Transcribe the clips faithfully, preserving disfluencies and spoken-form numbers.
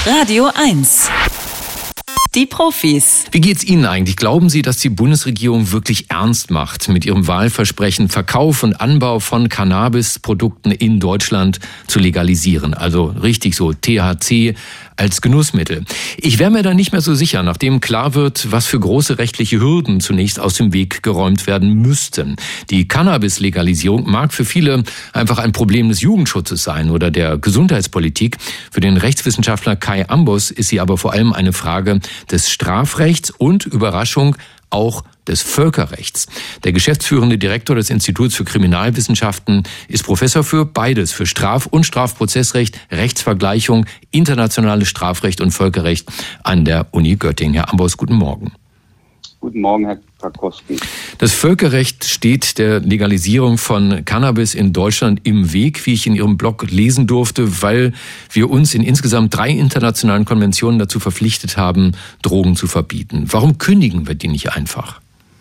Radio eins. Die Profis. Wie geht's Ihnen eigentlich? Glauben Sie, dass die Bundesregierung wirklich ernst macht mit ihrem Wahlversprechen, Verkauf und Anbau von Cannabisprodukten in Deutschland zu legalisieren? Also richtig so T H C als Genussmittel. Ich wäre mir da nicht mehr so sicher, nachdem klar wird, was für große rechtliche Hürden zunächst aus dem Weg geräumt werden müssten. Die Cannabis-Legalisierung mag für viele einfach ein Problem des Jugendschutzes sein oder der Gesundheitspolitik. Für den Rechtswissenschaftler Kai Ambos ist sie aber vor allem eine Frage des Strafrechts und, Überraschung, auch des Völkerrechts. Der geschäftsführende Direktor des Instituts für Kriminalwissenschaften ist Professor für beides, für Straf- und Strafprozessrecht, Rechtsvergleichung, internationales Strafrecht und Völkerrecht an der Uni Göttingen. Herr Ambos, guten Morgen. Guten Morgen, Herr Krakowski. Das Völkerrecht steht der Legalisierung von Cannabis in Deutschland im Weg, wie ich in Ihrem Blog lesen durfte, weil wir uns in insgesamt drei internationalen Konventionen dazu verpflichtet haben, Drogen zu verbieten. Warum kündigen wir die nicht einfach?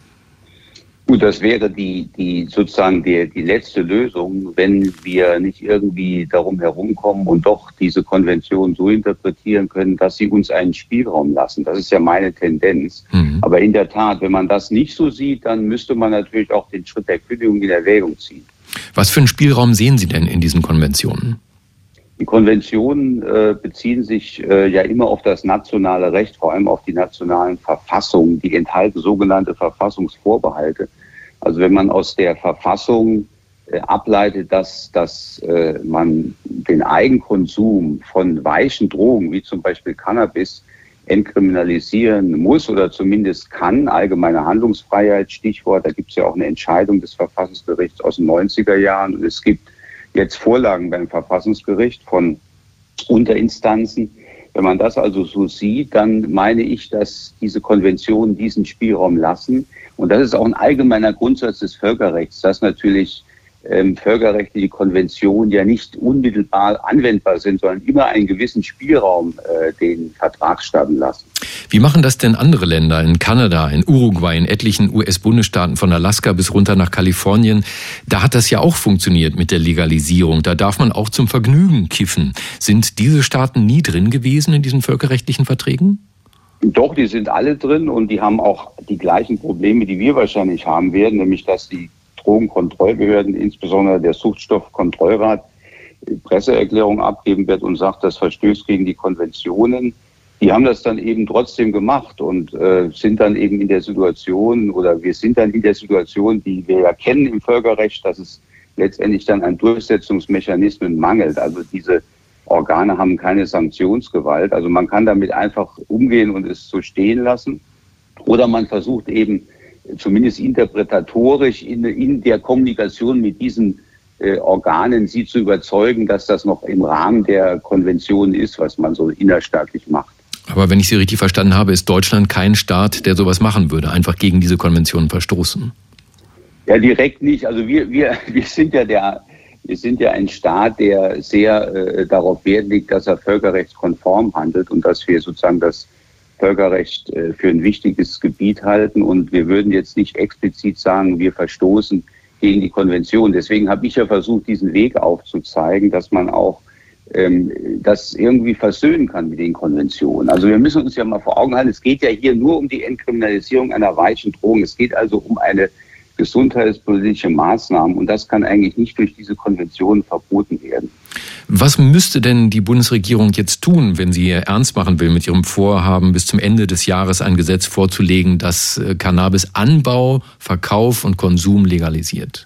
Gut, das wäre die, die sozusagen die, die letzte Lösung, wenn wir nicht irgendwie darum herumkommen und doch diese Konvention so interpretieren können, dass sie uns einen Spielraum lassen. Das ist ja meine Tendenz. Mhm. Aber in der Tat, wenn man das nicht so sieht, dann müsste man natürlich auch den Schritt der Kündigung in Erwägung ziehen. Was für einen Spielraum sehen Sie denn in diesen Konventionen? Die Konventionen äh, beziehen sich äh, ja immer auf das nationale Recht, vor allem auf die nationalen Verfassungen. Die enthalten sogenannte Verfassungsvorbehalte. Also wenn man aus der Verfassung äh, ableitet, dass, dass äh, man den Eigenkonsum von weichen Drogen, wie zum Beispiel Cannabis, entkriminalisieren muss oder zumindest kann, allgemeine Handlungsfreiheit, Stichwort, da gibt es ja auch eine Entscheidung des Verfassungsgerichts aus den neunziger Jahren und es gibt jetzt Vorlagen beim Verfassungsgericht von Unterinstanzen. Wenn man das also so sieht, dann meine ich, dass diese Konventionen diesen Spielraum lassen. Und das ist auch ein allgemeiner Grundsatz des Völkerrechts, dass natürlich ähm, völkerrechtliche Konventionen ja nicht unmittelbar anwendbar sind, sondern immer einen gewissen Spielraum äh, den Vertragsstaaten lassen. Wie machen das denn andere Länder in Kanada, in Uruguay, in etlichen U S-Bundesstaaten von Alaska bis runter nach Kalifornien? Da hat das ja auch funktioniert mit der Legalisierung. Da darf man auch zum Vergnügen kiffen. Sind diese Staaten nie drin gewesen in diesen völkerrechtlichen Verträgen? Doch, die sind alle drin und die haben auch die gleichen Probleme, die wir wahrscheinlich haben werden, nämlich dass die Drogenkontrollbehörden, insbesondere der Suchtstoffkontrollrat, Presseerklärung abgeben wird und sagt, das verstößt gegen die Konventionen. Die haben das dann eben trotzdem gemacht und äh, sind dann eben in der Situation, oder wir sind dann in der Situation, die wir ja kennen im Völkerrecht, dass es letztendlich dann an Durchsetzungsmechanismen mangelt. Also diese Organe haben keine Sanktionsgewalt. Also man kann damit einfach umgehen und es so stehen lassen. Oder man versucht eben zumindest interpretatorisch in, in der Kommunikation mit diesen äh, Organen sie zu überzeugen, dass das noch im Rahmen der Konvention ist, was man so innerstaatlich macht. Aber wenn ich Sie richtig verstanden habe, ist Deutschland kein Staat, der sowas machen würde, einfach gegen diese Konvention verstoßen. Ja, direkt nicht. Also wir, wir, wir sind ja der, wir sind ja ein Staat, der sehr äh, darauf Wert legt, dass er völkerrechtskonform handelt und dass wir sozusagen das Völkerrecht äh, für ein wichtiges Gebiet halten. Und wir würden jetzt nicht explizit sagen, wir verstoßen gegen die Konvention. Deswegen habe ich ja versucht, diesen Weg aufzuzeigen, dass man auch ähm, das irgendwie versöhnen kann mit den Konventionen. Also wir müssen uns ja mal vor Augen halten, es geht ja hier nur um die Entkriminalisierung einer weichen Drogen. Es geht also um eine gesundheitspolitische Maßnahmen und das kann eigentlich nicht durch diese Konventionen verboten werden. Was müsste denn die Bundesregierung jetzt tun, wenn sie ernst machen will mit ihrem Vorhaben, bis zum Ende des Jahres ein Gesetz vorzulegen, das Cannabis-Anbau, Verkauf und Konsum legalisiert?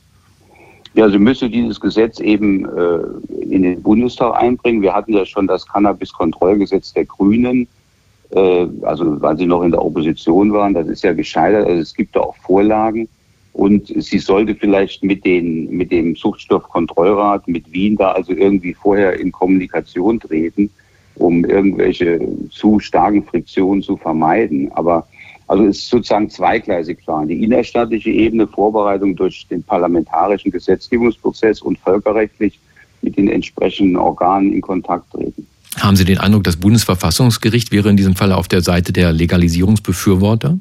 Ja, sie müsste dieses Gesetz eben äh, in den Bundestag einbringen. Wir hatten ja schon das Cannabis-Kontrollgesetz der Grünen, äh, also weil sie noch in der Opposition waren. Das ist ja gescheitert. Also es gibt da auch Vorlagen. Und sie sollte vielleicht mit den, mit dem Suchtstoffkontrollrat, mit Wien da also irgendwie vorher in Kommunikation treten, um irgendwelche zu starken Friktionen zu vermeiden. Aber also es ist sozusagen zweigleisig fahren. Die innerstaatliche Ebene, Vorbereitung durch den parlamentarischen Gesetzgebungsprozess und völkerrechtlich mit den entsprechenden Organen in Kontakt treten. Haben Sie den Eindruck, das Bundesverfassungsgericht wäre in diesem Fall auf der Seite der Legalisierungsbefürworter?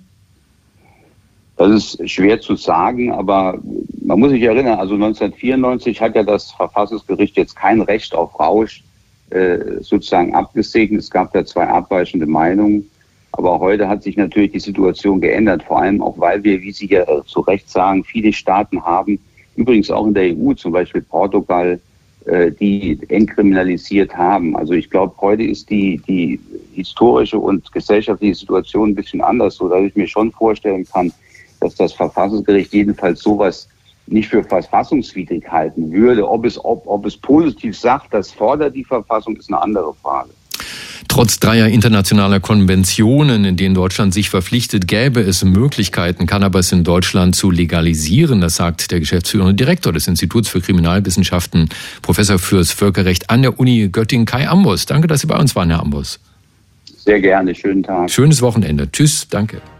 Das ist schwer zu sagen, aber man muss sich erinnern, also neunzehnhundertvierundneunzig hat ja das Verfassungsgericht jetzt kein Recht auf Rausch äh, sozusagen abgesegnet. Es gab da zwei abweichende Meinungen. Aber heute hat sich natürlich die Situation geändert, vor allem auch, weil wir, wie Sie ja zu Recht sagen, viele Staaten haben, übrigens auch in der E U, zum Beispiel Portugal, äh, die entkriminalisiert haben. Also ich glaube, heute ist die, die historische und gesellschaftliche Situation ein bisschen anders, so dass ich mir schon vorstellen kann, dass das Verfassungsgericht jedenfalls sowas nicht für verfassungswidrig halten würde. Ob es, ob, ob es positiv sagt, das fordert die Verfassung, ist eine andere Frage. Trotz dreier internationaler Konventionen, in denen Deutschland sich verpflichtet, gäbe es Möglichkeiten, Cannabis in Deutschland zu legalisieren. Das sagt der geschäftsführende Direktor des Instituts für Kriminalwissenschaften, Professor fürs Völkerrecht an der Uni Göttingen, Kai Ambos. Danke, dass Sie bei uns waren, Herr Ambos. Sehr gerne. Schönen Tag. Schönes Wochenende. Tschüss. Danke.